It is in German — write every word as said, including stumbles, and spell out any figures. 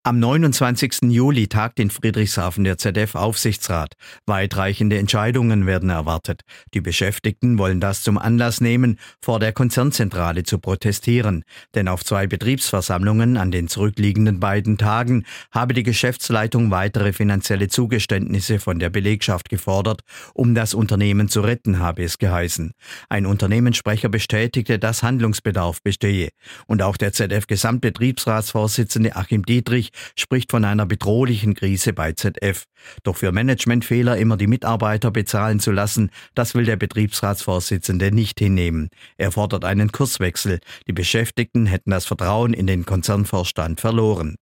Am neunundzwanzigsten Juli tagt in Friedrichshafen der Z F-Aufsichtsrat. Weitreichende Entscheidungen werden erwartet. Die Beschäftigten wollen das zum Anlass nehmen, vor der Konzernzentrale zu protestieren. Denn auf zwei Betriebsversammlungen an den zurückliegenden beiden Tagen habe die Geschäftsleitung weitere finanzielle Zugeständnisse von der Belegschaft gefordert, um das Unternehmen zu retten, habe es geheißen. Ein Unternehmenssprecher bestätigte, dass Handlungsbedarf bestehe. Und auch der Z F-Gesamtbetriebsratsvorsitzende Achim Dietrich spricht von einer bedrohlichen Krise bei Z F. Doch für Managementfehler immer die Mitarbeiter bezahlen zu lassen, das will der Betriebsratsvorsitzende nicht hinnehmen. Er fordert einen Kurswechsel. Die Beschäftigten hätten das Vertrauen in den Konzernvorstand verloren.